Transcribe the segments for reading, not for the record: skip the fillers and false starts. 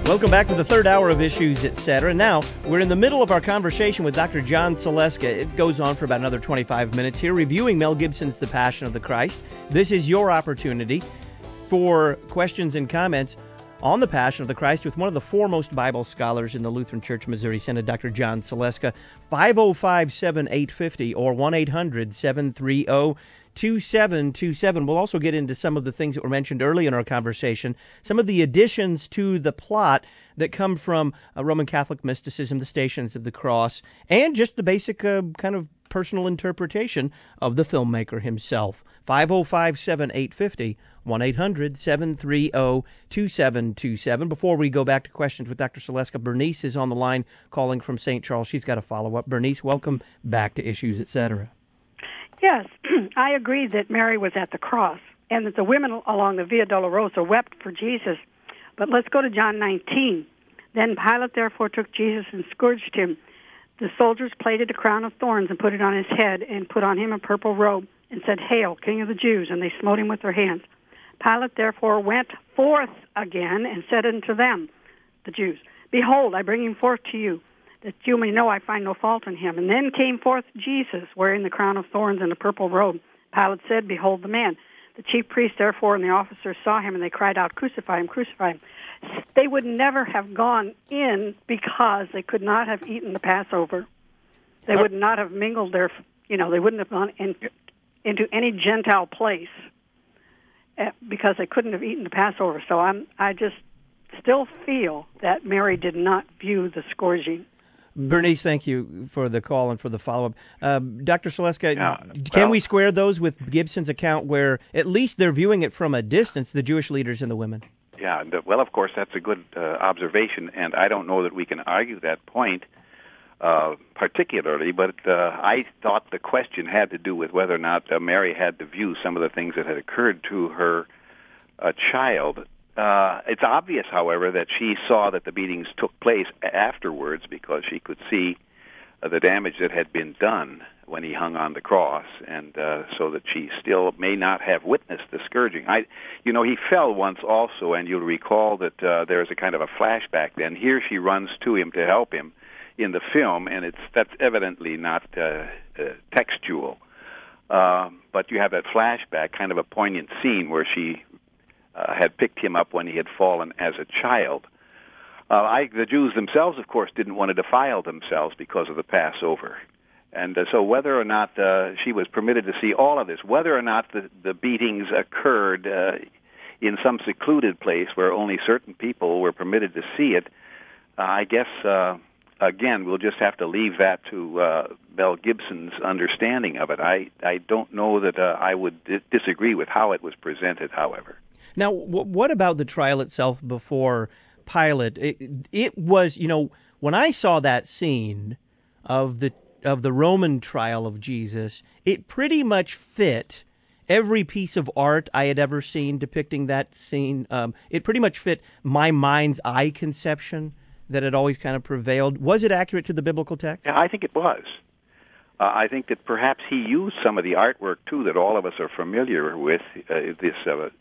Welcome back to the third hour of Issues, Etc. Now, we're in the middle of our conversation with Dr. John Saleska. It goes on for about another 25 minutes here, reviewing Mel Gibson's The Passion of the Christ. This is your opportunity for questions and comments on The Passion of the Christ with one of the foremost Bible scholars in the Lutheran Church Missouri Synod, Dr. John Saleska. 505-7850 or 1-800-730-2727. We'll also get into some of the things that were mentioned early in our conversation, some of the additions to the plot that come from Roman Catholic mysticism, the Stations of the Cross, and just the basic kind of personal interpretation of the filmmaker himself. 505-7850, 1-800-730-2727. Before we go back to questions with Dr. Saleska, Bernice is on the line calling from St. Charles. She's got a follow-up. Bernice, welcome back to Issues, Etc. Yes, I agree that Mary was at the cross and that the women along the Via Dolorosa wept for Jesus. But let's go to John 19. Then Pilate therefore took Jesus and scourged him. The soldiers plaited a crown of thorns and put it on his head and put on him a purple robe and said, "Hail, King of the Jews!" And they smote him with their hands. Pilate therefore went forth again and said unto them, the Jews, "Behold, I bring him forth to you, that you may know I find no fault in him." And then came forth Jesus, wearing the crown of thorns and a purple robe. Pilate said, "Behold the man." The chief priests, therefore, and the officers saw him, and they cried out, "Crucify him, crucify him." They would never have gone in because they could not have eaten the Passover. They would not have mingled their, they wouldn't have gone into any Gentile place because they couldn't have eaten the Passover. So I just still feel that Mary did not view the scourging. Bernice, thank you for the call and for the follow-up. Dr. Saleska, can we square those with Gibson's account where at least they're viewing it from a distance, the Jewish leaders and the women? Yeah, well, of course, that's a good observation, and I don't know that we can argue that point particularly, but I thought the question had to do with whether or not Mary had to view some of the things that had occurred to her child. It's obvious, however, that she saw that the beatings took place afterwards because she could see the damage that had been done when he hung on the cross, and so that she still may not have witnessed the scourging. He fell once also, and you'll recall that there's a kind of a flashback then. Here she runs to him to help him in the film, and that's evidently not textual. But you have that flashback, kind of a poignant scene where she had picked him up when he had fallen as a child. The Jews themselves, of course, didn't want to defile themselves because of the Passover. And so whether or not she was permitted to see all of this, whether or not the beatings occurred in some secluded place where only certain people were permitted to see it, I guess, again, we'll just have to leave that to Mel Gibson's understanding of it. I don't know that I would disagree with how it was presented, however. Now, what about the trial itself before Pilate? It was, when I saw that scene of the Roman trial of Jesus, it pretty much fit every piece of art I had ever seen depicting that scene. It pretty much fit my mind's eye conception that had always kind of prevailed. Was it accurate to the biblical text? Yeah, I think it was. I think that perhaps he used some of the artwork, too, that all of us are familiar with. This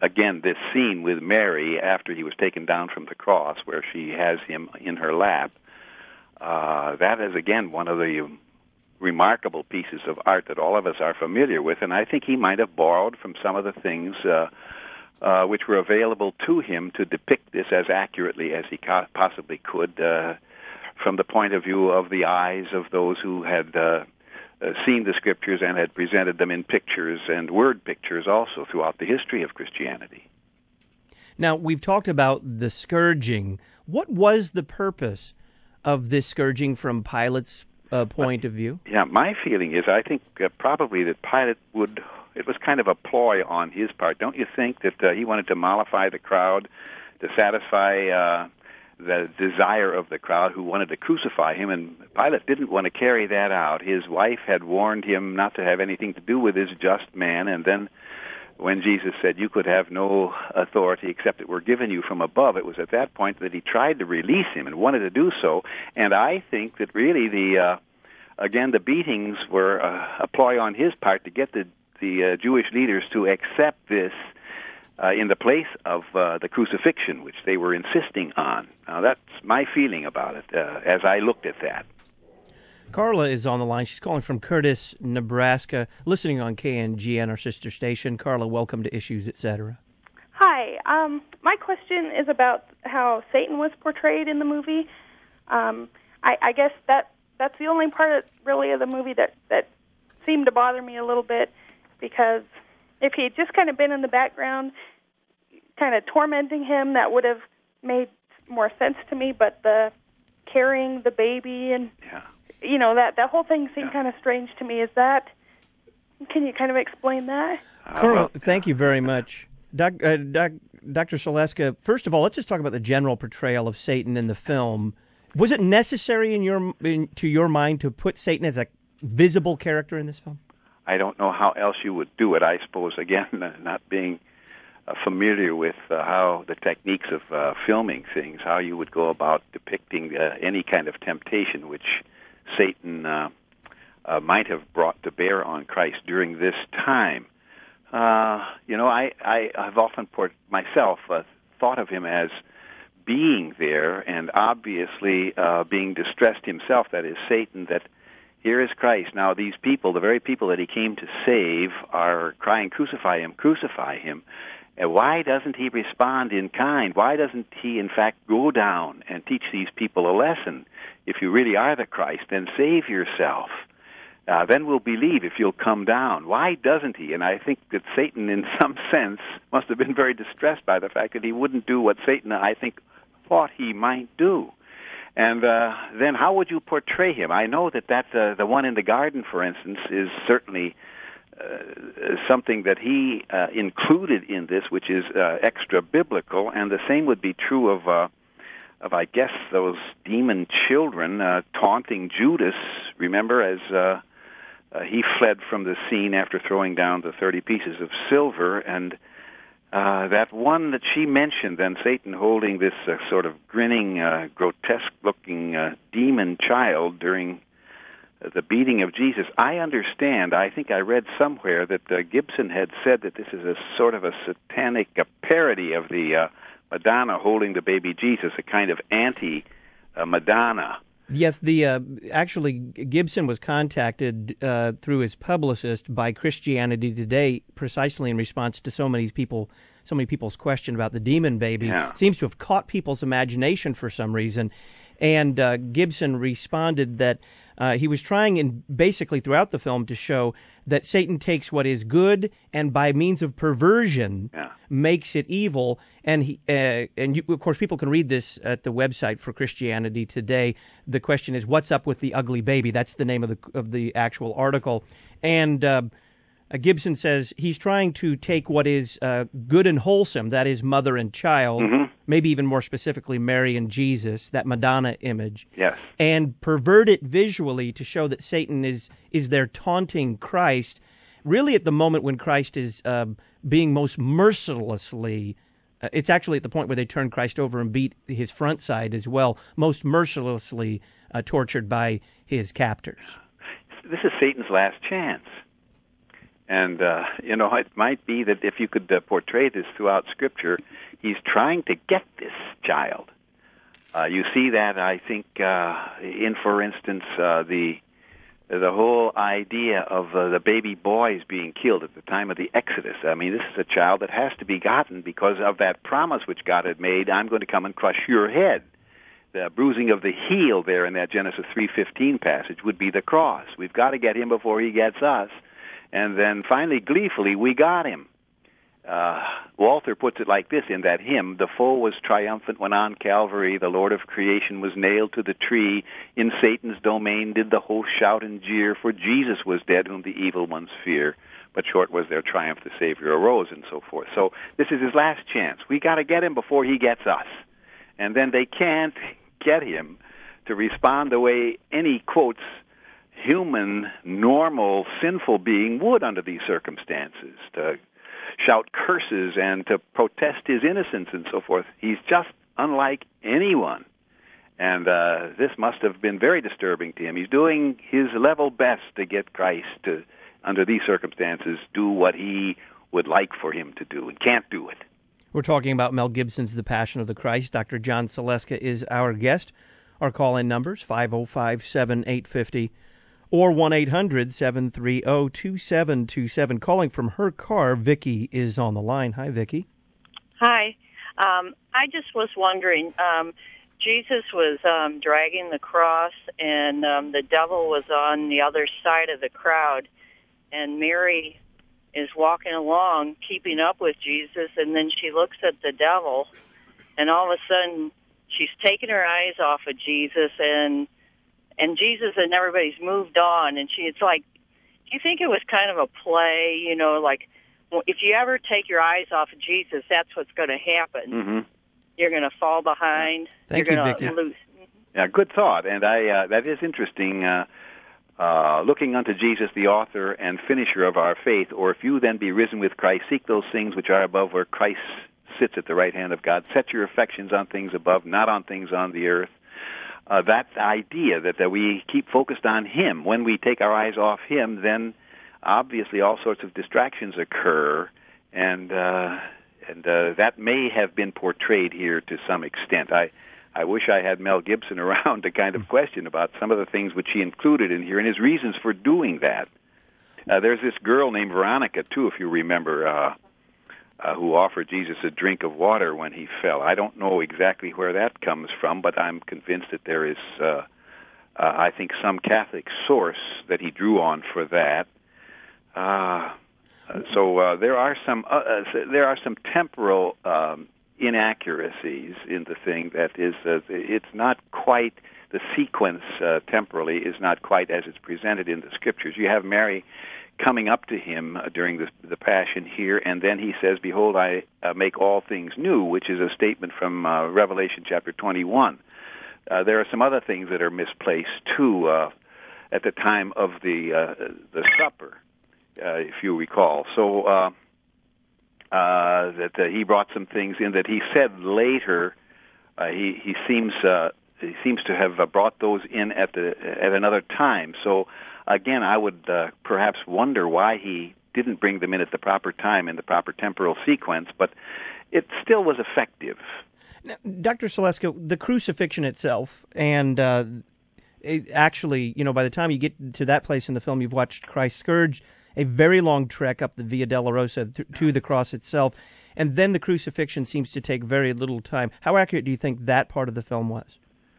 scene with Mary after he was taken down from the cross, where she has him in her lap. That is, again, one of the remarkable pieces of art that all of us are familiar with, and I think he might have borrowed from some of the things which were available to him to depict this as accurately as he possibly could from the point of view of the eyes of those who had seen the Scriptures and had presented them in pictures and word pictures also throughout the history of Christianity. Now, we've talked about the scourging. What was the purpose of this scourging from Pilate's point of view? Yeah, my feeling is I think probably that Pilate it was kind of a ploy on his part. Don't you think that he wanted to mollify the crowd, to satisfy the desire of the crowd who wanted to crucify him, and Pilate didn't want to carry that out. His wife had warned him not to have anything to do with this just man, and then when Jesus said, "You could have no authority except it were given you from above," it was at that point that he tried to release him and wanted to do so. And I think that really the beatings were a ploy on his part to get the Jewish leaders to accept this in the place of the crucifixion, which they were insisting on. Now, that's my feeling about it as I looked at that. Carla is on the line. She's calling from Curtis, Nebraska, listening on KNGN, our sister station. Carla, welcome to Issues, Etc. Hi. My question is about how Satan was portrayed in the movie. I guess that's the only part really of the movie that seemed to bother me a little bit, because if he had just kind of been in the background, kind of tormenting him, that would have made more sense to me. But the carrying the baby and that whole thing seemed kind of strange to me. Can you kind of explain that? Carla, thank you very much. Dr. Saleska, first of all, let's just talk about the general portrayal of Satan in the film. Was it necessary to your mind to put Satan as a visible character in this film? I don't know how else you would do it. I suppose, again, not being familiar with how the techniques of filming things, how you would go about depicting any kind of temptation which Satan might have brought to bear on Christ during this time. I have often myself thought of him as being there and obviously being distressed himself, that is Satan, that here is Christ. Now these people, the very people that he came to save, are crying, crucify him, crucify him. And why doesn't he respond in kind? Why doesn't he, in fact, go down and teach these people a lesson? If you really are the Christ, then save yourself. Then we'll believe if you'll come down. Why doesn't he? And I think that Satan, in some sense, must have been very distressed by the fact that he wouldn't do what Satan, I think, thought he might do. And then how would you portray him? I know that the one in the garden, for instance, is certainly something that he included in this, which is extra biblical, and the same would be true of I guess those demon children taunting Judas. Remember, as he fled from the scene after throwing down the 30 pieces of silver, and that one that she mentioned, then Satan holding this sort of grinning, grotesque-looking demon child during the beating of Jesus. I understand, I think I read somewhere that Gibson had said that this is a sort of a satanic parody of the Madonna holding the baby Jesus, a kind of anti-Madonna. Yes, actually Gibson was contacted through his publicist by Christianity Today precisely in response to so many people's question about the demon baby. Yeah. Seems to have caught people's imagination for some reason. And Gibson responded that he was trying, basically throughout the film, to show that Satan takes what is good and by means of perversion makes it evil. And of course, people can read this at the website for Christianity Today. The question is, what's up with the ugly baby? That's the name of the actual article. And Gibson says he's trying to take what is good and wholesome, that is mother and child, maybe even more specifically Mary and Jesus, that Madonna image, and pervert it visually to show that Satan is there taunting Christ, really at the moment when Christ is being most mercilessly, it's actually at the point where they turn Christ over and beat his front side as well, most mercilessly tortured by his captors. This is Satan's last chance. And, it might be that if you could portray this throughout Scripture, he's trying to get this child. You see that, I think, in, for instance, the whole idea of the baby boys being killed at the time of the Exodus. I mean, this is a child that has to be gotten because of that promise which God had made, I'm going to come and crush your head. The bruising of the heel there in that Genesis 3:15 passage would be the cross. We've got to get him before he gets us. And then finally, gleefully, we got him. Walther puts it like this in that hymn: the foe was triumphant when on Calvary the Lord of creation was nailed to the tree. In Satan's domain did the host shout and jeer, for Jesus was dead whom the evil ones fear. But short was their triumph, the Savior arose, and so forth. So this is his last chance. We got to get him before he gets us. And then they can't get him to respond the way any, quotes, human, normal, sinful being would under these circumstances, to shout curses and to protest his innocence and so forth. He's just unlike anyone. And this must have been very disturbing to him. He's doing his level best to get Christ to, under these circumstances, do what he would like for him to do and can't do it. We're talking about Mel Gibson's The Passion of the Christ. Dr. John Saleska is our guest. Our call-in numbers, 505-7850 or 1-800-730-2727. Calling from her car, Vicki is on the line. Hi, Vicki. Hi. I just was wondering, Jesus was dragging the cross, and the devil was on the other side of the crowd, and Mary is walking along, keeping up with Jesus, and then she looks at the devil, and all of a sudden she's taken her eyes off of Jesus, and Jesus and everybody's moved on, and it's like, do you think it was kind of a play, like if you ever take your eyes off of Jesus, that's what's going to happen. Mm-hmm. You're going to fall behind. Thank You're you, going Vicki. to lose. Yeah, good thought, and that is interesting. Looking unto Jesus, the author and finisher of our faith, or if you then be risen with Christ, seek those things which are above, where Christ sits at the right hand of God. Set your affections on things above, not on things on the earth. That idea that we keep focused on Him. When we take our eyes off Him, then obviously all sorts of distractions occur, and that may have been portrayed here to some extent. I wish I had Mel Gibson around to kind of question about some of the things which he included in here and his reasons for doing that. There's this girl named Veronica, too, if you remember, who offered Jesus a drink of water when he fell. I don't know exactly where that comes from, but I'm convinced that there is, I think, some Catholic source that he drew on for that. So there are some temporal inaccuracies in the thing. That is, it's not quite, the sequence temporally is not quite as it's presented in the Scriptures. You have Mary coming up to him during the Passion here, and then he says, "Behold, I make all things new," which is a statement from Revelation chapter 21. There are some other things that are misplaced, too, at the time of the supper, if you recall. So that he brought some things in that he said later. He seems to have brought those in at another time. So again, I would perhaps wonder why he didn't bring them in at the proper time in the proper temporal sequence, but it still was effective. Now, Dr. Saleska, the crucifixion itself, and actually, by the time you get to that place in the film, you've watched Christ scourged, a very long trek up the Via Dolorosa to the cross itself, and then the crucifixion seems to take very little time. How accurate do you think that part of the film was?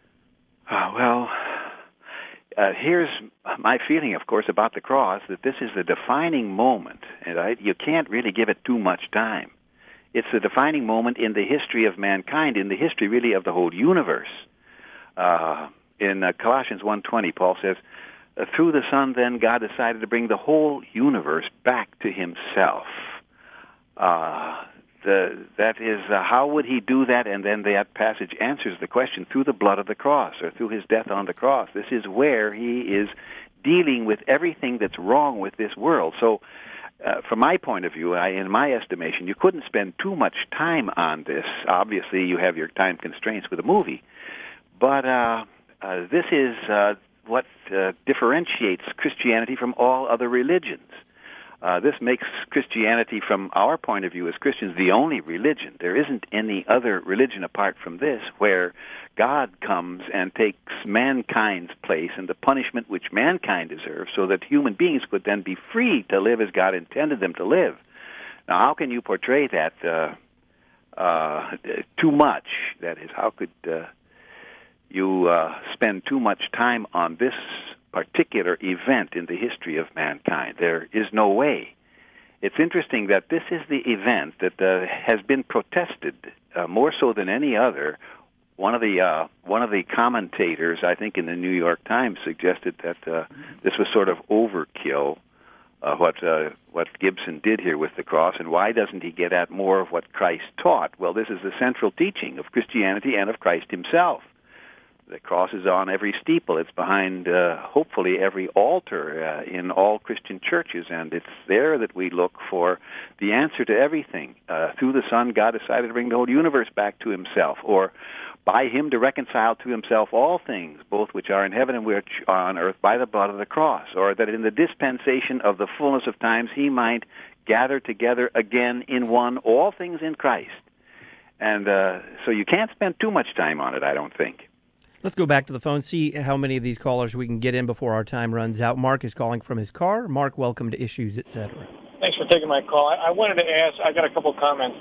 Here's my feeling, of course, about the cross, that this is the defining moment, and you can't really give it too much time. It's the defining moment in the history of mankind, in the history, really, of the whole universe. In Colossians 1:20, Paul says, "Through the Son, then, God decided to bring the whole universe back to Himself." That is, how would He do that? And then that passage answers the question, through the blood of the cross, or through His death on the cross. This is where He is dealing with everything that's wrong with this world. So, from my point of view, in my estimation, you couldn't spend too much time on this. Obviously, you have your time constraints with a movie. But this is what differentiates Christianity from all other religions. This makes Christianity, from our point of view as Christians, the only religion. There isn't any other religion apart from this where God comes and takes mankind's place and the punishment which mankind deserves, so that human beings could then be free to live as God intended them to live. Now, how can you portray that too much? That is, how could you spend too much time on this particular event in the history of mankind? There is no way. It's interesting that this is the event that has been protested more so than any other. One of the commentators, I think, in the New York Times, suggested that this was sort of overkill. What Gibson did here with the cross, and why doesn't he get at more of what Christ taught? Well, this is the central teaching of Christianity and of Christ Himself. The cross is on every steeple. It's behind, hopefully, every altar in all Christian churches, and it's there that we look for the answer to everything. Through the Son, God decided to bring the whole universe back to Himself, or by Him to reconcile to Himself all things, both which are in heaven and which are on earth, by the blood of the cross, or that in the dispensation of the fullness of times He might gather together again in one, all things in Christ. And so you can't spend too much time on it, I don't think. Let's go back to the phone, see how many of these callers we can get in before our time runs out. Mark is calling from his car. Mark, welcome to Issues, Etc. Thanks for taking my call. I wanted to ask, I got a couple comments.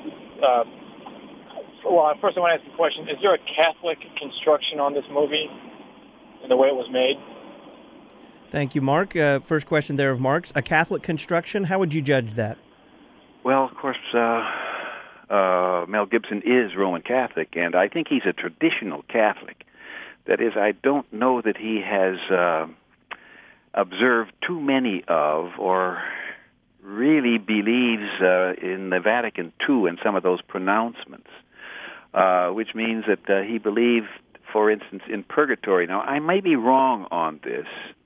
First I want to ask the question, is there a Catholic construction on this movie and the way it was made? Thank you, Mark. First question there of Mark's. A Catholic construction, how would you judge that? Well, of course, Mel Gibson is Roman Catholic, and I think he's a traditional Catholic. That is, I don't know that he has observed too many of or really believes in the Vatican II and some of those pronouncements, which means that he believed, for instance, in purgatory. Now, I may be wrong on this,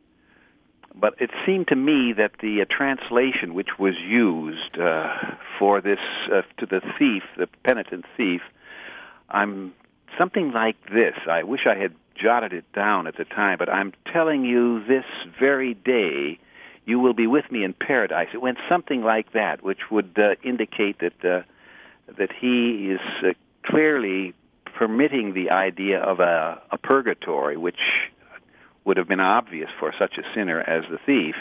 but it seemed to me that the translation which was used for this, to the thief, the penitent thief, I'm something like this. I wish I had jotted it down at the time, but I'm telling you this very day, you will be with me in paradise. It went something like that, which would indicate that he is clearly permitting the idea of a purgatory, which would have been obvious for such a sinner as the thief.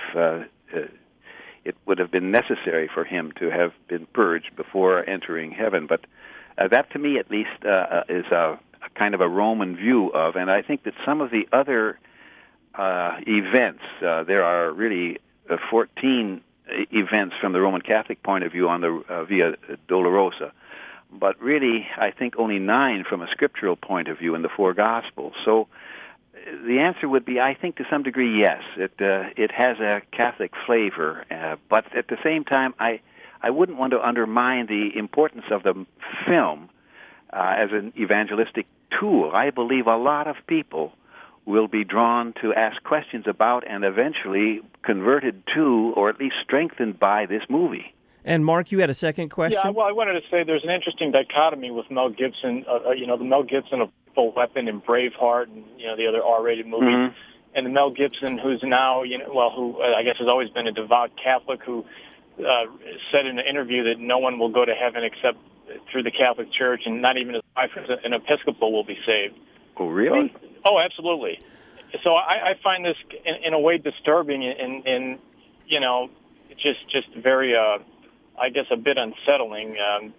It would have been necessary for him to have been purged before entering heaven. But that, to me at least, is a kind of a Roman view of, and I think that some of the other events, there are really 14 events from the Roman Catholic point of view on the Via Dolorosa, but really I think only 9 from a scriptural point of view in the 4 Gospels. So the answer would be, I think to some degree, yes. It has a Catholic flavor, but at the same time, I wouldn't want to undermine the importance of the film as an evangelistic tool. I believe a lot of people will be drawn to ask questions about and eventually converted to, or at least strengthened by, this movie. And Mark, you had a second question? Yeah, well, I wanted to say there's an interesting dichotomy with Mel Gibson, the Mel Gibson of Full Weapon and Braveheart and, the other R-rated movies, mm-hmm. and the Mel Gibson who's now, who I guess has always been a devout Catholic who said in an interview that no one will go to heaven except through the Catholic Church, and not even an Episcopal will be saved. Oh, really? Oh, absolutely. So I find this in a way disturbing and just very, I guess, a bit unsettling,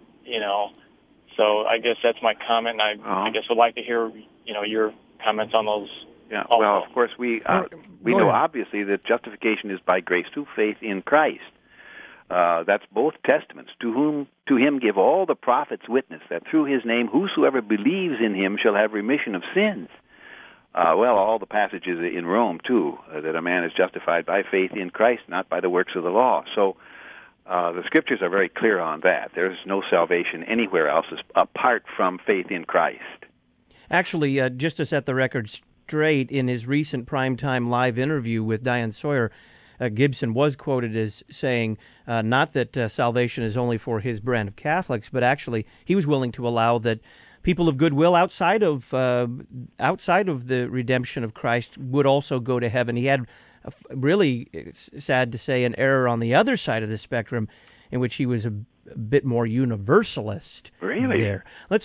So I guess that's my comment, and I guess would like to hear, your comments on those. Yeah, well, of course, we know obviously that justification is by grace through faith in Christ. That's both testaments. To him give all the prophets witness that through his name whosoever believes in him shall have remission of sins. All the passages in Rome, too, that a man is justified by faith in Christ, not by the works of the law. So the Scriptures are very clear on that. There's no salvation anywhere else apart from faith in Christ. Actually, just to set the record straight, in his recent primetime live interview with Diane Sawyer, Gibson was quoted as saying not that salvation is only for his brand of Catholics, but actually he was willing to allow that people of goodwill outside of the redemption of Christ would also go to heaven. He had, really, it's sad to say, an error on the other side of the spectrum, in which he was a bit more universalist. Really? There.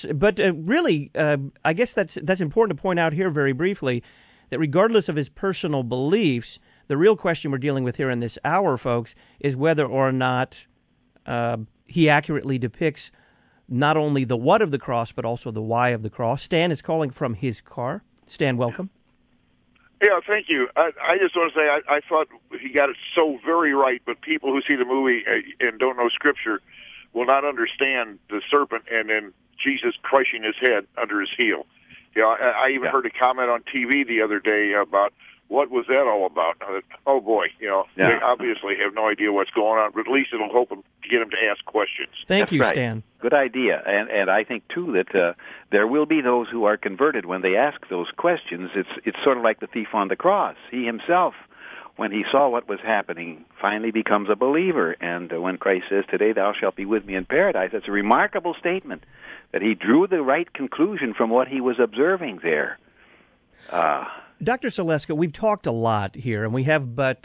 I guess that's important to point out here very briefly, that regardless of his personal beliefs, the real question we're dealing with here in this hour, folks, is whether or not he accurately depicts not only the what of the cross, but also the why of the cross. Stan is calling from his car. Stan, welcome. Yeah, thank you. I just want to say I thought he got it so very right, but people who see the movie and don't know Scripture will not understand the serpent and then Jesus crushing his head under his heel. I even heard a comment on TV the other day about what was that all about. Oh, boy, they obviously have no idea what's going on, but at least it'll help them to get them to ask questions. Thank you, right. Stan. Good idea. And I think, too, that there will be those who are converted when they ask those questions. It's sort of like the thief on the cross. He himself, when he saw what was happening, finally becomes a believer. And when Christ says, "Today thou shalt be with me in paradise," that's a remarkable statement, that he drew the right conclusion from what he was observing there. Dr. Saleska, we've talked a lot here, and we have but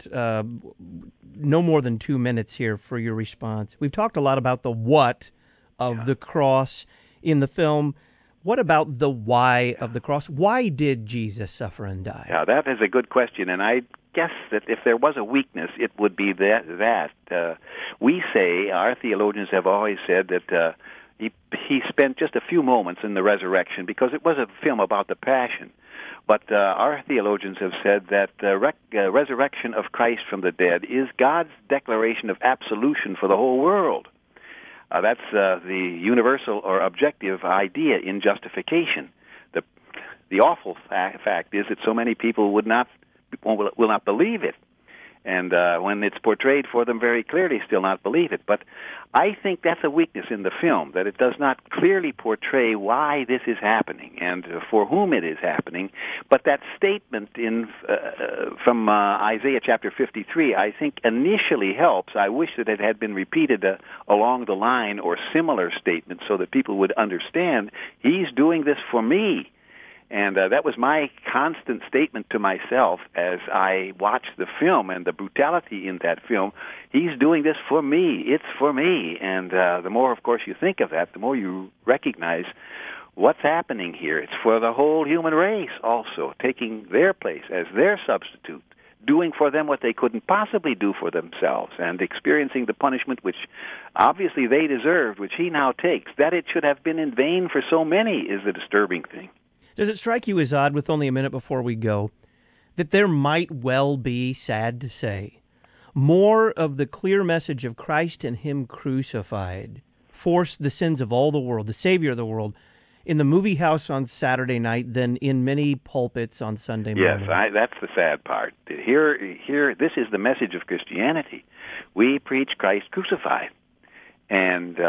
no more than 2 minutes here for your response. We've talked a lot about the what of the cross in the film. What about the why of the cross? Why did Jesus suffer and die? Yeah, that is a good question, and I guess that if there was a weakness, it would be that. We say, our theologians have always said that he spent just a few moments in the resurrection because it was a film about the passion. But our theologians have said that the resurrection of Christ from the dead is God's declaration of absolution for the whole world. That's the universal or objective idea in justification. The awful fact is that so many people will not believe it, and when it's portrayed for them very clearly, still not believe it. But I think that's a weakness in the film, that it does not clearly portray why this is happening and for whom it is happening. But that statement from Isaiah chapter 53, I think initially helps. I wish that it had been repeated along the line or similar statements so that people would understand, he's doing this for me. And that was my constant statement to myself as I watched the film and the brutality in that film. He's doing this for me. It's for me. And the more, of course, you think of that, the more you recognize what's happening here. It's for the whole human race also, taking their place as their substitute, doing for them what they couldn't possibly do for themselves, and experiencing the punishment which obviously they deserved, which he now takes. That it should have been in vain for so many is the disturbing thing. Does it strike you as odd, with only a minute before we go, that there might well be, sad to say, more of the clear message of Christ and Him crucified, forced the sins of all the world, the Savior of the world, in the movie house on Saturday night than in many pulpits on Sunday morning? Yes, that's the sad part. Here, this is the message of Christianity. We preach Christ crucified, and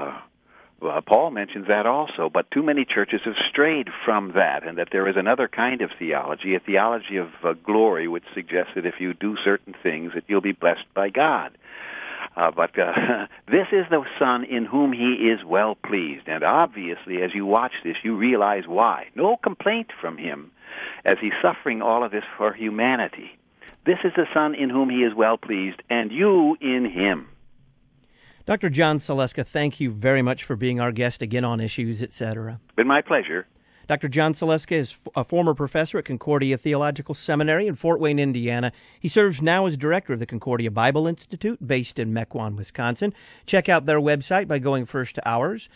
Paul mentions that also, but too many churches have strayed from that, and that there is another kind of theology, a theology of glory, which suggests that if you do certain things, that you'll be blessed by God. But this is the Son in whom He is well pleased, and obviously, as you watch this, you realize why. No complaint from Him as He's suffering all of this for humanity. This is the Son in whom He is well pleased, and you in Him. Dr. John Saleska, thank you very much for being our guest again on Issues, Etc. Been my pleasure. Dr. John Saleska is a former professor at Concordia Theological Seminary in Fort Wayne, Indiana. He serves now as director of the Concordia Bible Institute, based in Mequon, Wisconsin. Check out their website by going first to ours,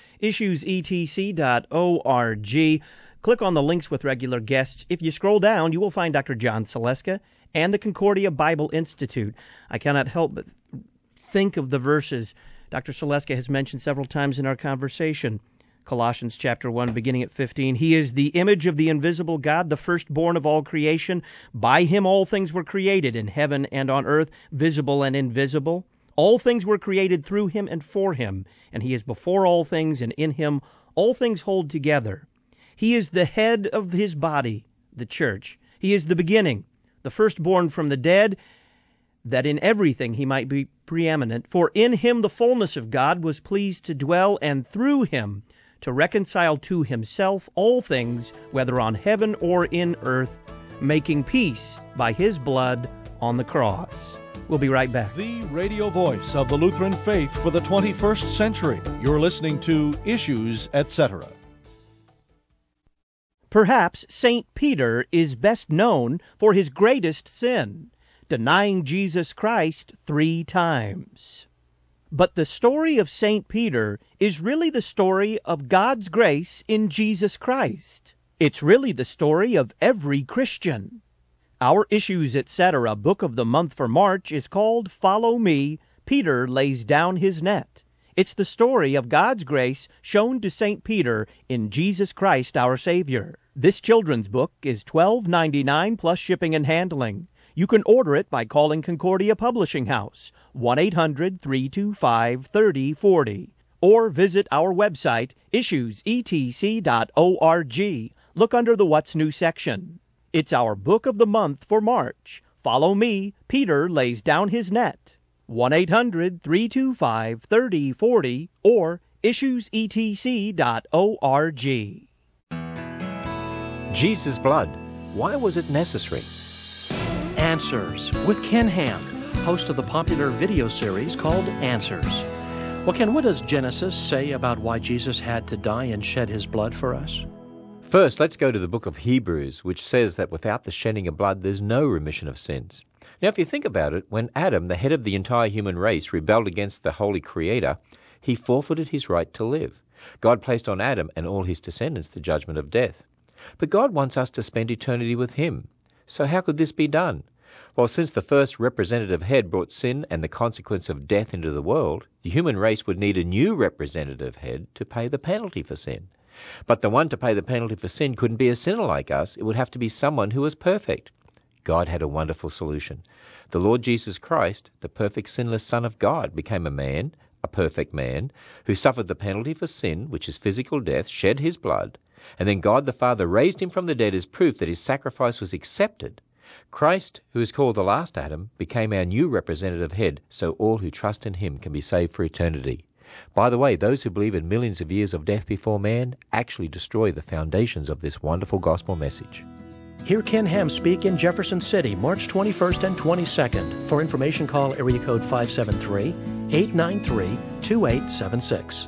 issuesetc.org. Click on the links with regular guests. If you scroll down, you will find Dr. John Saleska and the Concordia Bible Institute. I cannot help but think of the verses Dr. Saleska has mentioned several times in our conversation. Colossians chapter 1, beginning at 15. He is the image of the invisible God, the firstborn of all creation. By Him all things were created, in heaven and on earth, visible and invisible. All things were created through Him and for Him, and He is before all things, and in Him all things hold together. He is the head of His body, the church. He is the beginning, the firstborn from the dead, that in everything He might be preeminent. For in Him the fullness of God was pleased to dwell, and through Him to reconcile to Himself all things, whether on heaven or in earth, making peace by His blood on the cross. We'll be right back. The radio voice of the Lutheran faith for the 21st century. You're listening to Issues, Etc. Perhaps St. Peter is best known for his greatest sin, denying Jesus Christ 3 times. But the story of St. Peter is really the story of God's grace in Jesus Christ. It's really the story of every Christian. Our Issues, Etc. book of the month for March is called Follow Me, Peter Lays Down His Net. It's the story of God's grace shown to St. Peter in Jesus Christ our Savior. This children's book is $12.99 plus shipping and handling. You can order it by calling Concordia Publishing House, 1-800-325-3040, or visit our website, issuesetc.org. Look under the What's New section. It's our book of the month for March. Follow Me, Peter Lays Down His Net, 1-800-325-3040, or issuesetc.org. Jesus' blood Why was it necessary? Answers with Ken Ham, host of the popular video series called Answers. Well, Ken, what does Genesis say about why Jesus had to die and shed his blood for us? First, let's go to the book of Hebrews, which says that without the shedding of blood, there's no remission of sins. Now, if you think about it, when Adam, the head of the entire human race, rebelled against the holy Creator, he forfeited his right to live. God placed on Adam and all his descendants the judgment of death. But God wants us to spend eternity with him. So how could this be done? Well, since the first representative head brought sin and the consequence of death into the world, the human race would need a new representative head to pay the penalty for sin. But the one to pay the penalty for sin couldn't be a sinner like us. It would have to be someone who was perfect. God had a wonderful solution. The Lord Jesus Christ, the perfect sinless Son of God, became a man, a perfect man, who suffered the penalty for sin, which is physical death, shed his blood, and then God the Father raised him from the dead as proof that his sacrifice was accepted. Christ, who is called the last Adam, became our new representative head, so all who trust in him can be saved for eternity. By the way, those who believe in millions of years of death before man actually destroy the foundations of this wonderful gospel message. Hear Ken Ham speak in Jefferson City, March 21st and 22nd. For information, call area code 573-893-2876.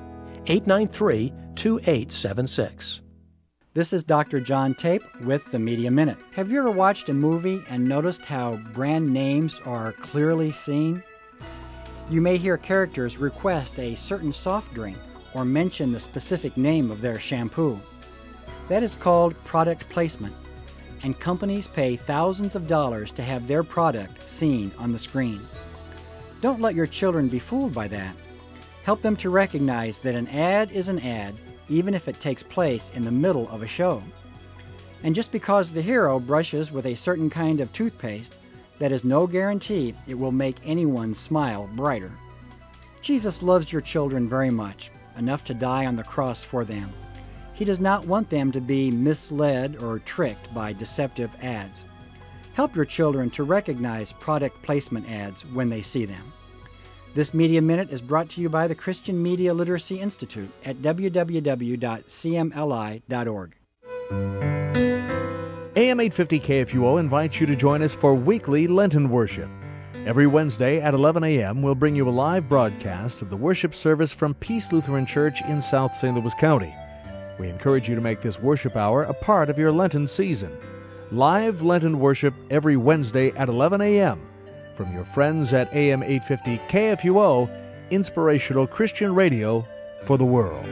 893-2876. This is Dr. John Tape with the Media Minute. Have you ever watched a movie and noticed how brand names are clearly seen? You may hear characters request a certain soft drink or mention the specific name of their shampoo. That is called product placement, and companies pay thousands of dollars to have their product seen on the screen. Don't let your children be fooled by that. Help them to recognize that an ad is an ad, even if it takes place in the middle of a show. And just because the hero brushes with a certain kind of toothpaste, that is no guarantee it will make anyone's smile brighter. Jesus loves your children very much, enough to die on the cross for them. He does not want them to be misled or tricked by deceptive ads. Help your children to recognize product placement ads when they see them. This Media Minute is brought to you by the Christian Media Literacy Institute at www.cmli.org. AM 850 KFUO invites you to join us for weekly Lenten worship. Every Wednesday at 11 a.m., we'll bring you a live broadcast of the worship service from Peace Lutheran Church in South St. Louis County. We encourage you to make this worship hour a part of your Lenten season. Live Lenten worship every Wednesday at 11 a.m. from your friends at AM 850 KFUO, inspirational Christian radio for the world.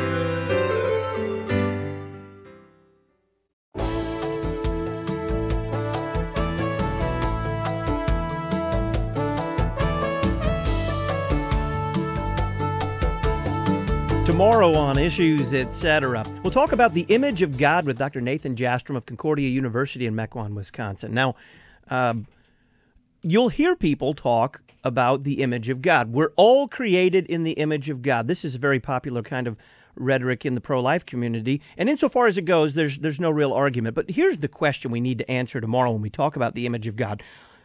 Tomorrow on Issues, Etc., we'll talk about the image of God with Dr. Nathan Jastrom of Concordia University in Mequon, Wisconsin. Now, you'll hear people talk about the image of God. We're all created in the image of God. This is a very popular kind of rhetoric in the pro-life community, and insofar as it goes, there's no real argument. But here's the question we need to answer tomorrow when we talk about the image of God.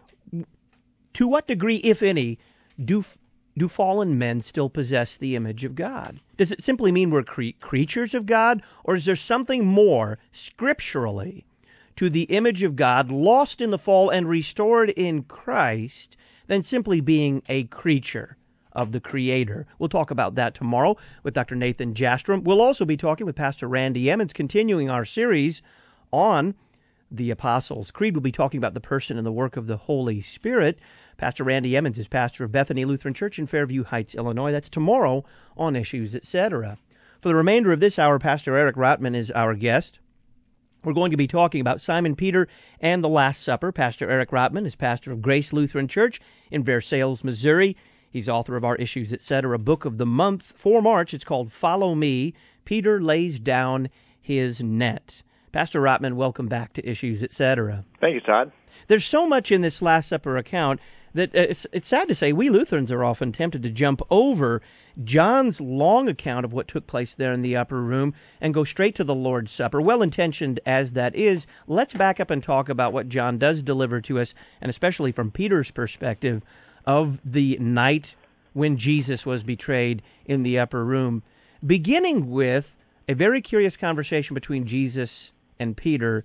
To what degree, if any, do fallen men still possess the image of God? Does it simply mean we're creatures of God, or is there something more scripturally to the image of God lost in the fall and restored in Christ than simply being a creature of the Creator? We'll talk about that tomorrow with Dr. Nathan Jastrom. We'll also be talking with Pastor Randy Emmons, continuing our series on the Apostles' Creed. We'll be talking about the person and the work of the Holy Spirit. Pastor Randy Emmons is pastor of Bethany Lutheran Church in Fairview Heights, Illinois. That's tomorrow on Issues, Etc. For the remainder of this hour, Pastor Eric Rotman is our guest. We're going to be talking about Simon Peter and the Last Supper. Pastor Eric Rotman is pastor of Grace Lutheran Church in Versailles, Missouri. He's author of our Issues, Etc. book of the month for March. It's called Follow Me, Peter Lays Down His Net. Pastor Rotman, welcome back to Issues, Etc. Thank you, Todd. There's so much in this Last Supper account that it's sad to say we Lutherans are often tempted to jump over John's long account of what took place there in the upper room and go straight to the Lord's Supper. Well-intentioned as that is, let's back up and talk about what John does deliver to us, and especially from Peter's perspective, of the night when Jesus was betrayed in the upper room, beginning with a very curious conversation between Jesus and Peter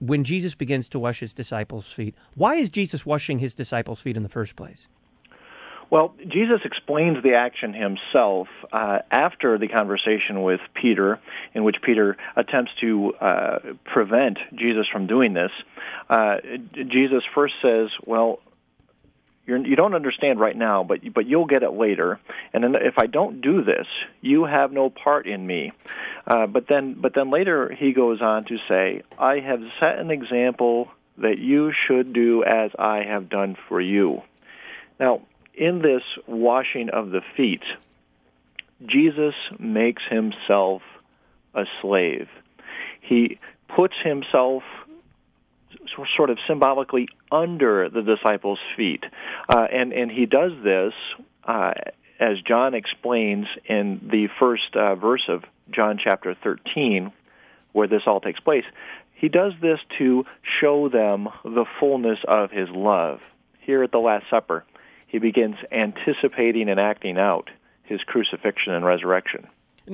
when Jesus begins to wash his disciples' feet. Why is Jesus washing his disciples' feet in the first place? Well, Jesus explains the action himself after the conversation with Peter, in which Peter attempts to prevent Jesus from doing this. Jesus first says, well, you don't understand right now, but you'll get it later. And then if I don't do this, you have no part in me. But then later he goes on to say, I have set an example that you should do as I have done for you. Now, in this washing of the feet, Jesus makes himself a slave. He puts himself sort of symbolically under the disciples' feet. And he does this, as John explains in the first verse of John chapter 13, where this all takes place. He does this to show them the fullness of his love. Here at the Last Supper, he begins anticipating and acting out his crucifixion and resurrection.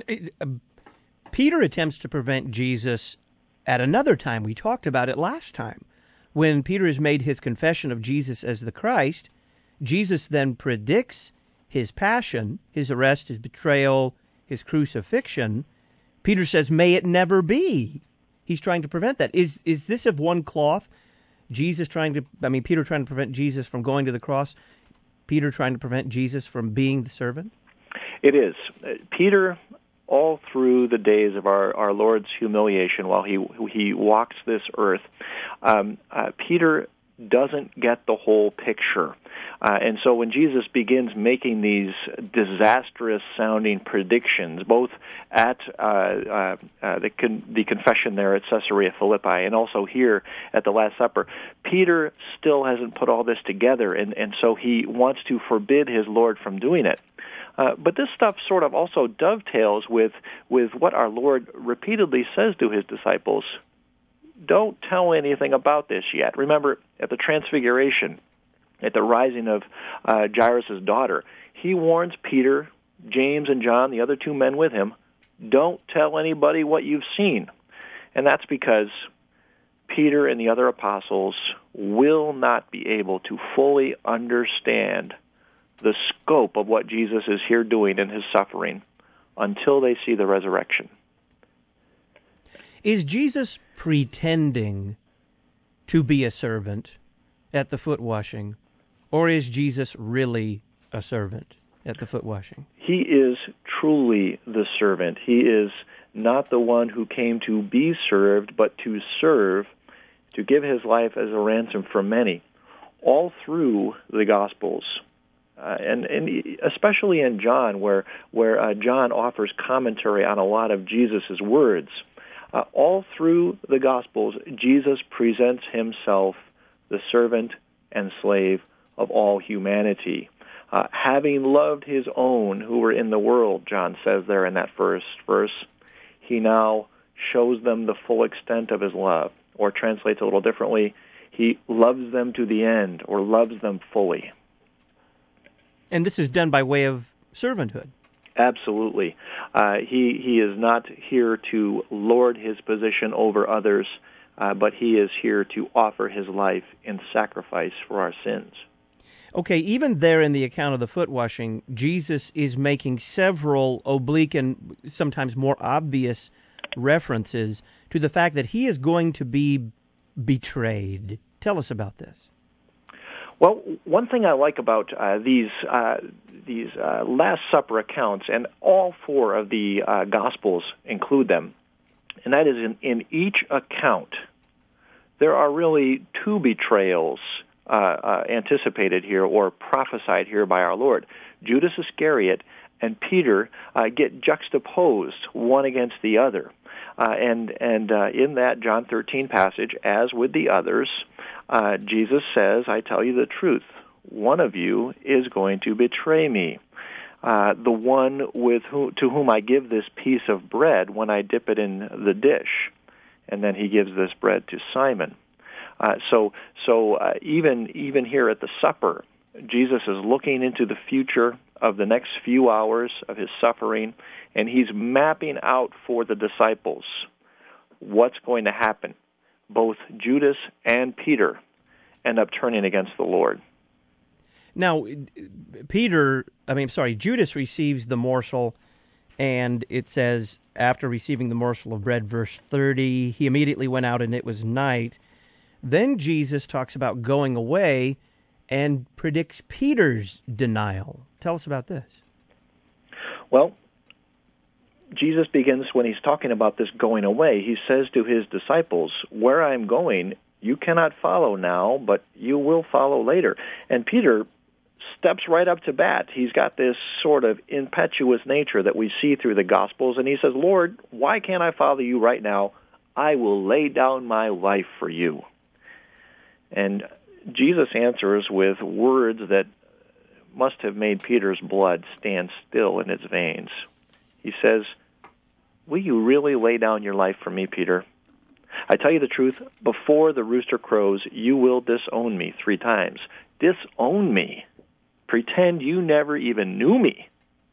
Peter attempts to prevent Jesus at another time. We talked about it last time. When Peter has made his confession of Jesus as the Christ, Jesus then predicts his passion, his arrest, his betrayal, his crucifixion. Peter says, may it never be. He's trying to prevent that. Is this of one cloth? Peter trying to prevent Jesus from going to the cross, Peter trying to prevent Jesus from being the servant? It is. Peter, all through the days of our Lord's humiliation while he walks this earth, Peter doesn't get the whole picture. And so when Jesus begins making these disastrous-sounding predictions, both at the confession there at Caesarea Philippi and also here at the Last Supper, Peter still hasn't put all this together, and so he wants to forbid his Lord from doing it. But this stuff sort of also dovetails with what our Lord repeatedly says to his disciples. Don't tell anything about this yet. Remember, at the Transfiguration, at the rising of Jairus' daughter, he warns Peter, James, and John, the other two men with him, don't tell anybody what you've seen. And that's because Peter and the other apostles will not be able to fully understand the scope of what Jesus is here doing in his suffering until they see the resurrection. Is Jesus pretending to be a servant at the foot washing, or is Jesus really a servant at the foot washing? He is truly the servant. He is not the one who came to be served, but to serve, to give his life as a ransom for many. All through the Gospels, and especially in John, where John offers commentary on a lot of Jesus' words, all through the Gospels, Jesus presents himself the servant and slave of all humanity. Having loved his own who were in the world, John says there in that first verse, he now shows them the full extent of his love, or translates a little differently, he loves them to the end, or loves them fully. And this is done by way of servanthood. Absolutely. He is not here to lord his position over others, but he is here to offer his life in sacrifice for our sins. Okay, even there in the account of the foot washing, Jesus is making several oblique and sometimes more obvious references to the fact that he is going to be betrayed. Tell us about this. Well, one thing I like about these Last Supper accounts, and all four of the Gospels include them, and that is in each account, there are really two betrayals anticipated here or prophesied here by our Lord. Judas Iscariot and Peter get juxtaposed one against the other. And in that John 13 passage, as with the others, Jesus says, I tell you the truth, one of you is going to betray me. The one to whom I give this piece of bread when I dip it in the dish. And then he gives this bread to Simon. So even here at the supper, Jesus is looking into the future of the next few hours of his suffering, and he's mapping out for the disciples what's going to happen. both Judas and Peter end up turning against the Lord. Now, Judas receives the morsel, and it says, after receiving the morsel of bread, verse 30, he immediately went out and it was night. Then Jesus talks about going away and predicts Peter's denial. Tell us about this. Well, Jesus begins, when he's talking about this going away, he says to his disciples, where I'm going, you cannot follow now, but you will follow later. And Peter steps right up to bat. He's got this sort of impetuous nature that we see through the Gospels, and he says, Lord, why can't I follow you right now? I will lay down my life for you. And Jesus answers with words that must have made Peter's blood stand still in its veins. He says, will you really lay down your life for me, Peter? I tell you the truth, before the rooster crows, you will disown me 3 times. Disown me. Pretend you never even knew me.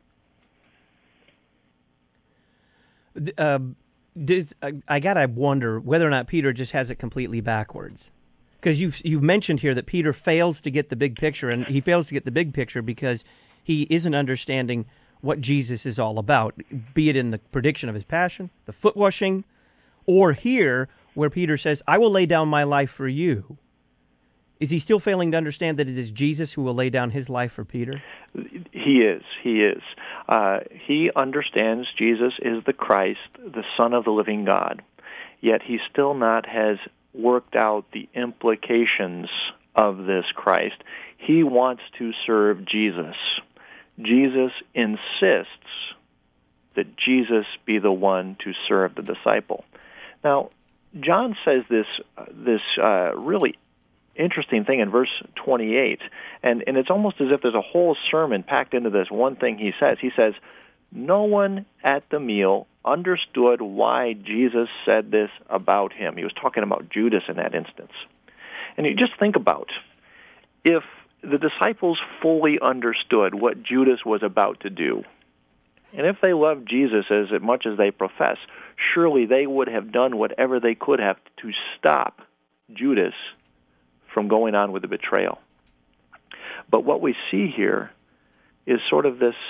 I gotta wonder whether or not Peter just has it completely backwards. Because you've mentioned here that Peter fails to get the big picture, and he fails to get the big picture because he isn't understanding what Jesus is all about, be it in the prediction of his passion, the foot washing, or here where Peter says, I will lay down my life for you. Is he still failing to understand that it is Jesus who will lay down his life for Peter? He is. He understands Jesus is the Christ, the Son of the living God, yet he still not has worked out the implications of this Christ. He wants to serve Jesus. Jesus insists that Jesus be the one to serve the disciple. Now, John says this really interesting thing in verse 28, and it's almost as if there's a whole sermon packed into this one thing he says. He says, no one at the meal understood why Jesus said this about him. He was talking about Judas in that instance. And you just think about, if the disciples fully understood what Judas was about to do, and if they loved Jesus as much as they profess, surely they would have done whatever they could have to stop Judas from going on with the betrayal. But what we see here is sort of this,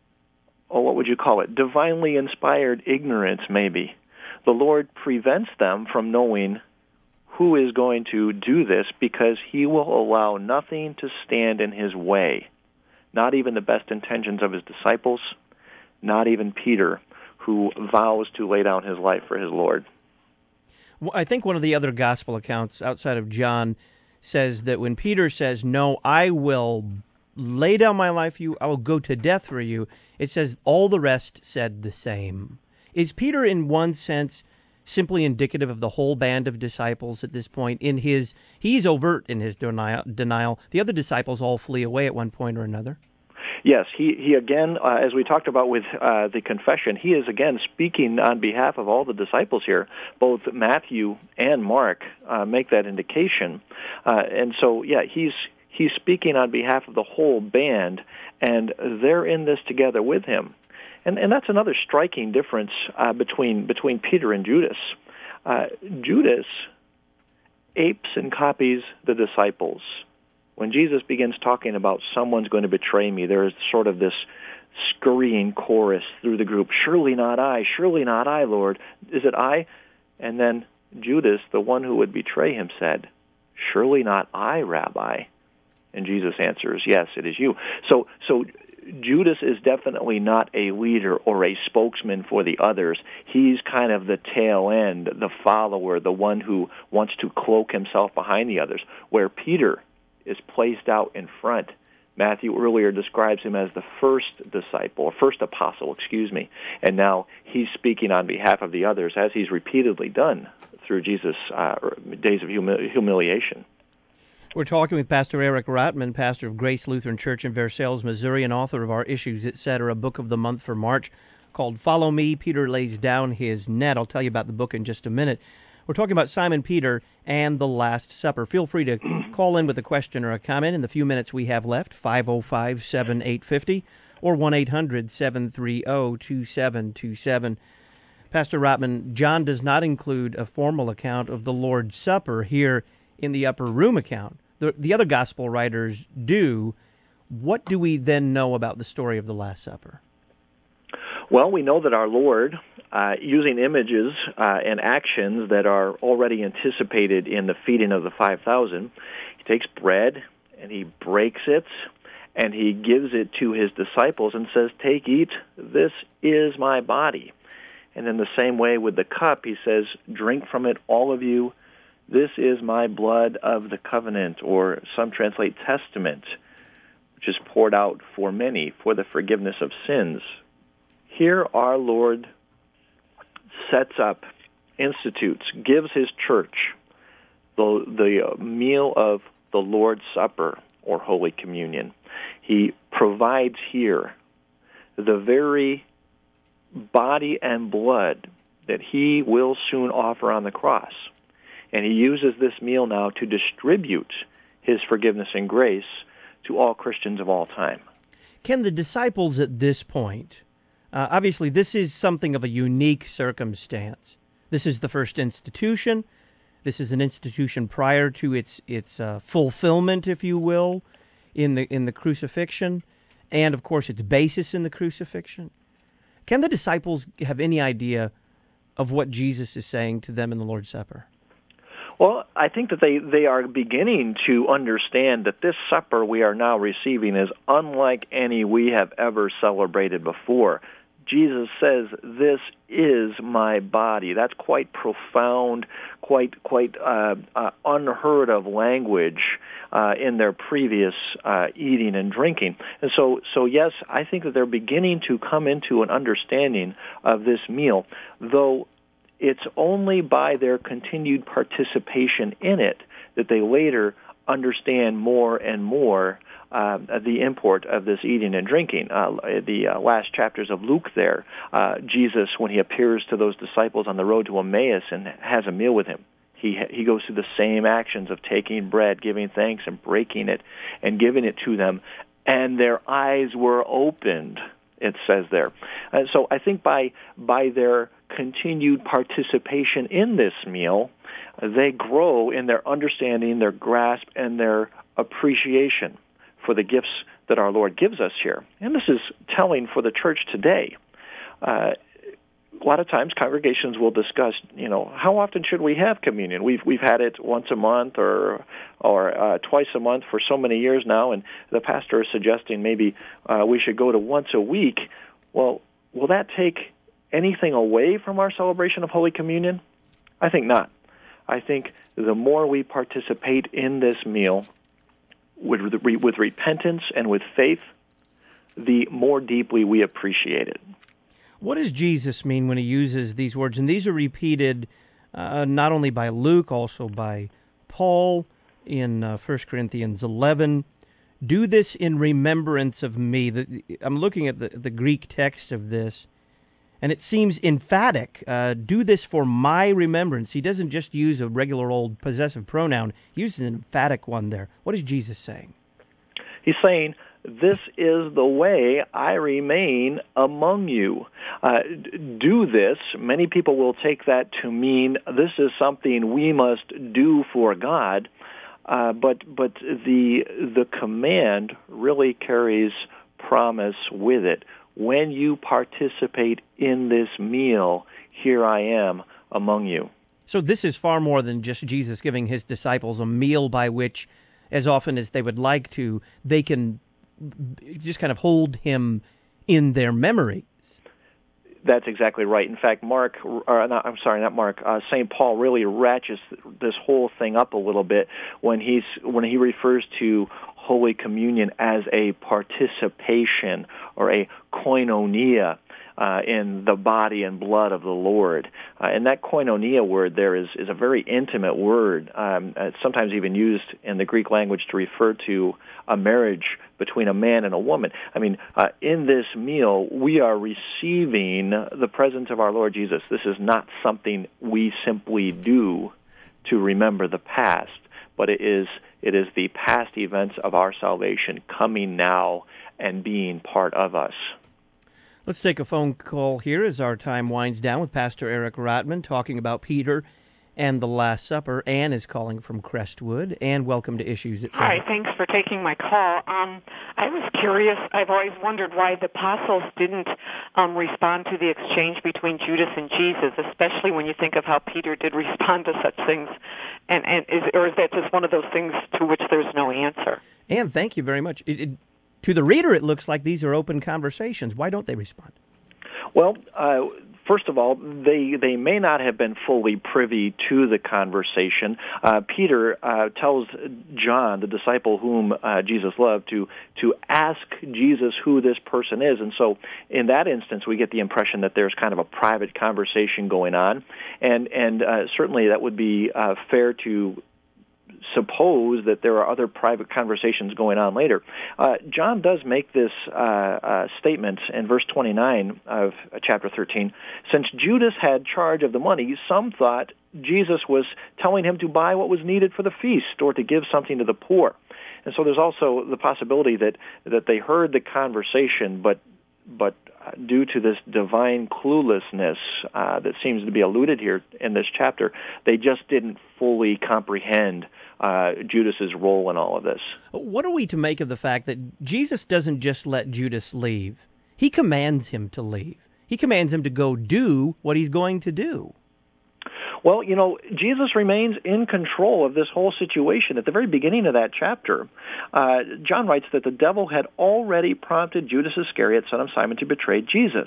what would you call it, divinely inspired ignorance, maybe. The Lord prevents them from knowing who is going to do this because he will allow nothing to stand in his way, not even the best intentions of his disciples, not even Peter, who vows to lay down his life for his Lord. Well, I think one of the other gospel accounts outside of John says that when Peter says, no, I will lay down my life for you, I will go to death for you, it says all the rest said the same. Is Peter in one sense simply indicative of the whole band of disciples at this point? He's overt in his denial. The other disciples all flee away at one point or another. Yes, he again, as we talked about with the confession, he is again speaking on behalf of all the disciples here. Both Matthew and Mark make that indication. And so, yeah, he's speaking on behalf of the whole band, and they're in this together with him. And that's another striking difference between Peter and Judas. Judas apes and copies the disciples. When Jesus begins talking about someone's going to betray me, there is sort of this scurrying chorus through the group, surely not I, Lord. Is it I? And then Judas, the one who would betray him, said, surely not I, Rabbi. And Jesus answers, yes, it is you. So Judas is definitely not a leader or a spokesman for the others. He's kind of the tail end, the follower, the one who wants to cloak himself behind the others, where Peter is placed out in front. Matthew earlier describes him as the first disciple, or first apostle, and now he's speaking on behalf of the others, as he's repeatedly done through Jesus' days of humiliation. We're talking with Pastor Eric Rotman, pastor of Grace Lutheran Church in Versailles, Missouri, and author of our Issues, Etc., book of the month for March called Follow Me, Peter Lays Down His Net. I'll tell you about the book in just a minute. We're talking about Simon Peter and the Last Supper. Feel free to call in with a question or a comment in the few minutes we have left, 505-7850 or 1-800-730-2727. Pastor Rotman, John does not include a formal account of the Lord's Supper here in the upper room account. The other gospel writers do. What do we then know about the story of the Last Supper? Well, we know that our Lord, using images and actions that are already anticipated in the feeding of the 5,000, he takes bread and he breaks it and he gives it to his disciples and says, "Take, eat, this is my body." And in the same way with the cup, he says, "Drink from it, all of you. This is my blood of the covenant," or some translate testament, which is poured out for many for the forgiveness of sins. Here our Lord sets up, institutes, gives his church the meal of the Lord's Supper or Holy Communion. He provides here the very body and blood that he will soon offer on the cross. And he uses this meal now to distribute his forgiveness and grace to all Christians of all time. Can the disciples at this point, obviously this is something of a unique circumstance. This is the first institution. This is an institution prior to its fulfillment, if you will, in the crucifixion, and of course its basis in the crucifixion. Can the disciples have any idea of what Jesus is saying to them in the Lord's Supper? Well, I think that they are beginning to understand that this supper we are now receiving is unlike any we have ever celebrated before. Jesus says, "This is my body." That's quite profound, quite unheard of language in their previous eating and drinking. And so yes, I think that they're beginning to come into an understanding of this meal, though it's only by their continued participation in it that they later understand more and more the import of this eating and drinking. The last chapters of Luke there, Jesus, when he appears to those disciples on the road to Emmaus and has a meal with him, he goes through the same actions of taking bread, giving thanks, and breaking it, and giving it to them, and their eyes were opened, it says there. And so I think by their continued participation in this meal, they grow in their understanding, their grasp, and their appreciation for the gifts that our Lord gives us here. And this is telling for the church today. A lot of times congregations will discuss, how often should we have communion? We've had it once a month or twice a month for so many years now, and the pastor is suggesting maybe we should go to once a week. Well, will that take anything away from our celebration of Holy Communion? I think not. I think the more we participate in this meal with repentance and with faith, the more deeply we appreciate it. What does Jesus mean when he uses these words? And these are repeated not only by Luke, also by Paul in 1 Corinthians 11. Do this in remembrance of me. I'm looking at the Greek text of this, and it seems emphatic. Do this for my remembrance. He doesn't just use a regular old possessive pronoun. He uses an emphatic one there. What is Jesus saying? He's saying, this is the way I remain among you. Do this. Many people will take that to mean this is something we must do for God. But the command really carries promise with it. When you participate in this meal, here I am among you. So this is far more than just Jesus giving his disciples a meal by which, as often as they would like to, they can just kind of hold him in their memories. That's exactly right. In fact, St. Paul really ratchets this whole thing up a little bit when he refers to Holy Communion as a participation or a koinonia in the body and blood of the Lord. And that koinonia word there is a very intimate word. It's sometimes even used in the Greek language to refer to a marriage between a man and a woman. I mean, in this meal, we are receiving the presence of our Lord Jesus. This is not something we simply do to remember the past, but it is the past events of our salvation coming now and being part of us. Let's take a phone call here as our time winds down with Pastor Eric Rotman talking about Peter and the Last Supper. Ann is calling from Crestwood. Ann, welcome to Issues, etc. Hi, thanks for taking my call. I was curious. I've always wondered why the apostles didn't respond to the exchange between Judas and Jesus, especially when you think of how Peter did respond to such things. Or is that just one of those things to which there's no answer? Ann, thank you very much. To the reader, it looks like these are open conversations. Why don't they respond? Well, first of all, they may not have been fully privy to the conversation. Peter tells John, the disciple whom Jesus loved, to ask Jesus who this person is. And so in that instance, we get the impression that there's kind of a private conversation going on. And certainly that would be fair to suppose that there are other private conversations going on later. John does make this statement in verse 29 of chapter 13. Since Judas had charge of the money, some thought Jesus was telling him to buy what was needed for the feast or to give something to the poor. And so there's also the possibility that they heard the conversation, but due to this divine cluelessness that seems to be alluded here in this chapter, they just didn't fully comprehend Judas's role in all of this. What are we to make of the fact that Jesus doesn't just let Judas leave? He commands him to leave. He commands him to go do what he's going to do. Well, Jesus remains in control of this whole situation. At the very beginning of that chapter, John writes that the devil had already prompted Judas Iscariot, son of Simon, to betray Jesus.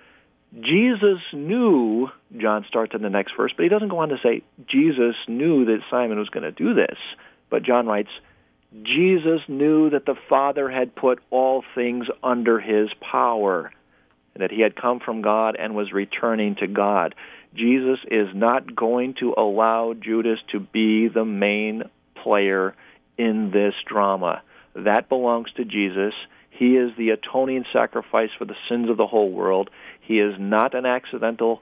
Jesus knew, John starts in the next verse, but he doesn't go on to say Jesus knew that Simon was going to do this. But John writes, Jesus knew that the Father had put all things under his power, and that he had come from God and was returning to God. Jesus is not going to allow Judas to be the main player in this drama. That belongs to Jesus. He is the atoning sacrifice for the sins of the whole world. He is not an accidental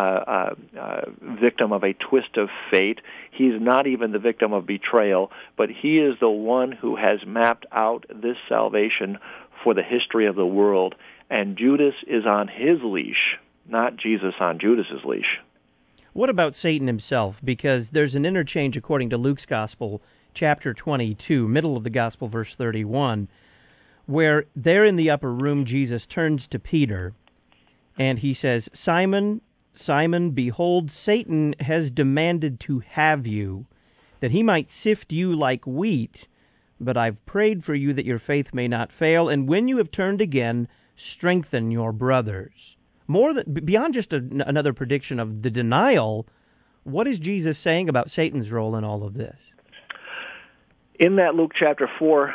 victim of a twist of fate. He's not even the victim of betrayal, but he is the one who has mapped out this salvation for the history of the world. And Judas is on his leash, not Jesus on Judas's leash. What about Satan himself? Because there's an interchange according to Luke's Gospel, chapter 22, middle of the Gospel, verse 31, where there in the upper room Jesus turns to Peter and he says, Simon, Simon, behold, Satan has demanded to have you, that he might sift you like wheat, but I've prayed for you that your faith may not fail, and when you have turned again, strengthen your brothers. More than beyond just another prediction of the denial, what is Jesus saying about Satan's role in all of this? In that Luke chapter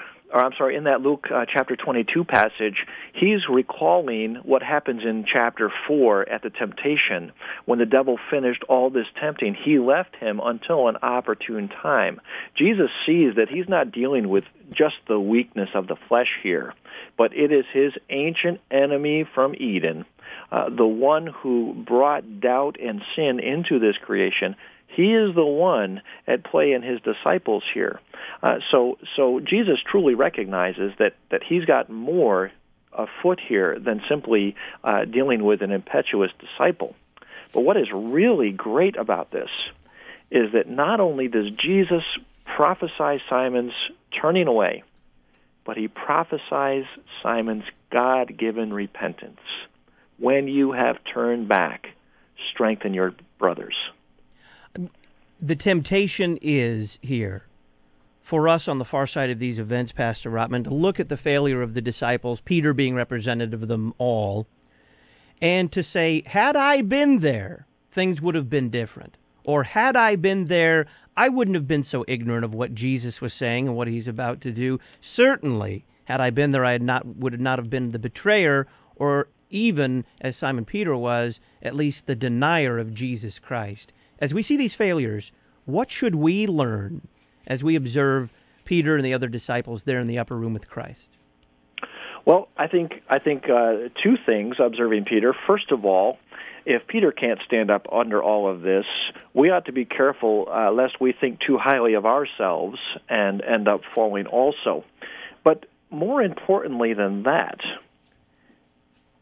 22 passage, he's recalling what happens in chapter 4 at the temptation. When the devil finished all this tempting, he left him until an opportune time. Jesus sees that he's not dealing with just the weakness of the flesh here, but it is his ancient enemy from Eden, the one who brought doubt and sin into this creation. He is the one at play in his disciples here. So Jesus truly recognizes that he's got more afoot here than simply dealing with an impetuous disciple. But what is really great about this is that not only does Jesus prophesy Simon's turning away, but he prophesies Simon's God-given repentance. When you have turned back, strengthen your brothers. The temptation is here for us on the far side of these events, Pastor Rotman, to look at the failure of the disciples, Peter being representative of them all, and to say, had I been there, things would have been different. Or had I been there, I wouldn't have been so ignorant of what Jesus was saying and what he's about to do. Certainly, had I been there, would not have been the betrayer, or even, as Simon Peter was, at least the denier of Jesus Christ. As we see these failures, what should we learn as we observe Peter and the other disciples there in the upper room with Christ? Well, I think two things observing Peter. First of all, if Peter can't stand up under all of this, we ought to be careful lest we think too highly of ourselves and end up falling also. But more importantly than that,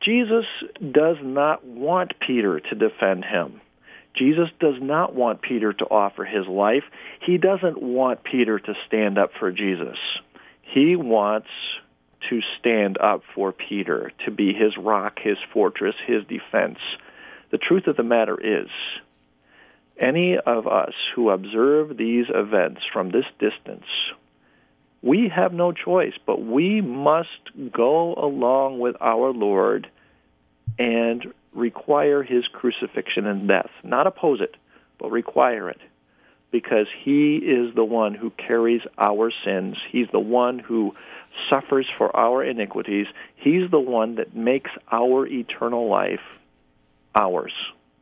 Jesus does not want Peter to defend him. Jesus does not want Peter to offer his life. He doesn't want Peter to stand up for Jesus. He wants to stand up for Peter, to be his rock, his fortress, his defense. The truth of the matter is, any of us who observe these events from this distance, we have no choice, but we must go along with our Lord and require his crucifixion and death. Not oppose it, but require it, because he is the one who carries our sins. He's the one who suffers for our iniquities. He's the one that makes our eternal life ours.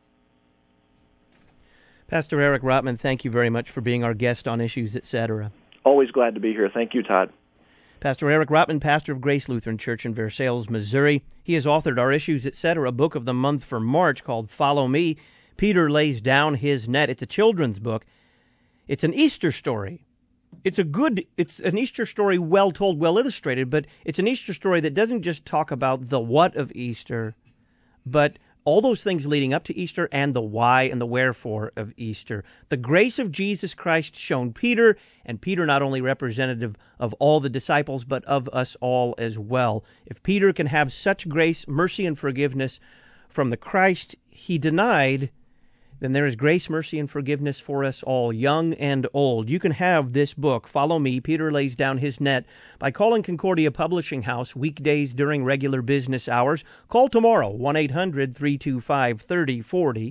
Pastor Eric Rotman, thank you very much for being our guest on Issues, Etc. Always glad to be here. Thank you, Todd. Pastor Eric Rotman, pastor of Grace Lutheran Church in Versailles, Missouri. He has authored our Issues, Etc. book of the month for March called Follow Me. Peter Lays Down His Net. It's a children's book. It's an Easter story. It's an Easter story well told, well illustrated, but it's an Easter story that doesn't just talk about the what of Easter, but all those things leading up to Easter and the why and the wherefore of Easter. The grace of Jesus Christ shown Peter, and Peter not only representative of all the disciples, but of us all as well. If Peter can have such grace, mercy, and forgiveness from the Christ he denied, then there is grace, mercy, and forgiveness for us all, young and old. You can have this book, Follow Me, Peter Lays Down His Net, by calling Concordia Publishing House weekdays during regular business hours. Call tomorrow, 1-800-325-3040,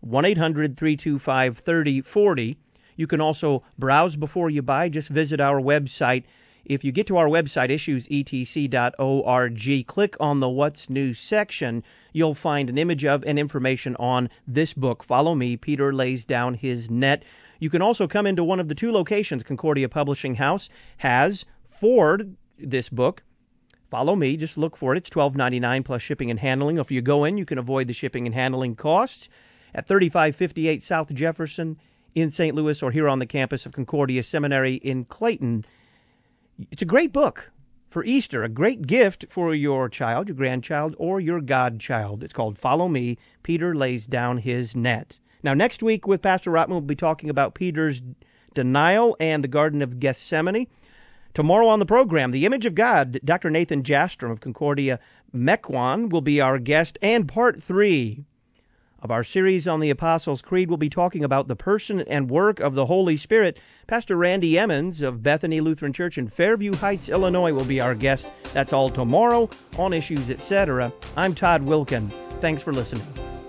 1-800-325-3040. You can also browse before you buy. Just visit our website. If you get to our website, issuesetc.org, click on the What's New section, you'll find an image of and information on this book, Follow Me, Peter Lays Down His Net. You can also come into one of the two locations Concordia Publishing House has for this book. Follow Me, just look for it. It's $12.99 plus shipping and handling. If you go in, you can avoid the shipping and handling costs at 3558 South Jefferson in St. Louis, or here on the campus of Concordia Seminary in Clayton. It's a great book for Easter, a great gift for your child, your grandchild, or your godchild. It's called Follow Me, Peter Lays Down His Net. Now, next week with Pastor Rotman, we'll be talking about Peter's denial and the Garden of Gethsemane. Tomorrow on the program, The Image of God, Dr. Nathan Jastrom of Concordia Mequon will be our guest, and part 3 of our series on the Apostles' Creed will be talking about the person and work of the Holy Spirit. Pastor Randy Emmons of Bethany Lutheran Church in Fairview Heights, Illinois will be our guest. That's all tomorrow on Issues, Etc. I'm Todd Wilkin. Thanks for listening.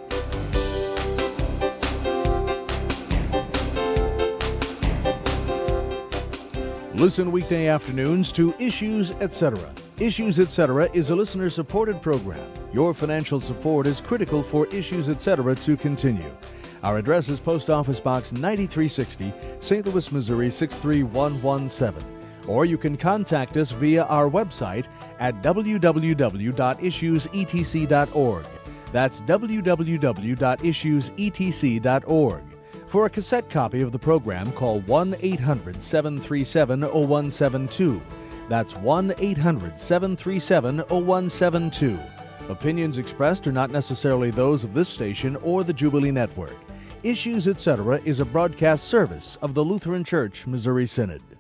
Listen weekday afternoons to Issues, Etc. Issues, Etc. is a listener-supported program. Your financial support is critical for Issues, Etc. to continue. Our address is Post Office Box 9360, St. Louis, Missouri 63117. Or you can contact us via our website at www.issuesetc.org. That's www.issuesetc.org. For a cassette copy of the program, call 1-800-737-0172. That's 1-800-737-0172. Opinions expressed are not necessarily those of this station or the Jubilee Network. Issues, Etc. is a broadcast service of the Lutheran Church Missouri Synod.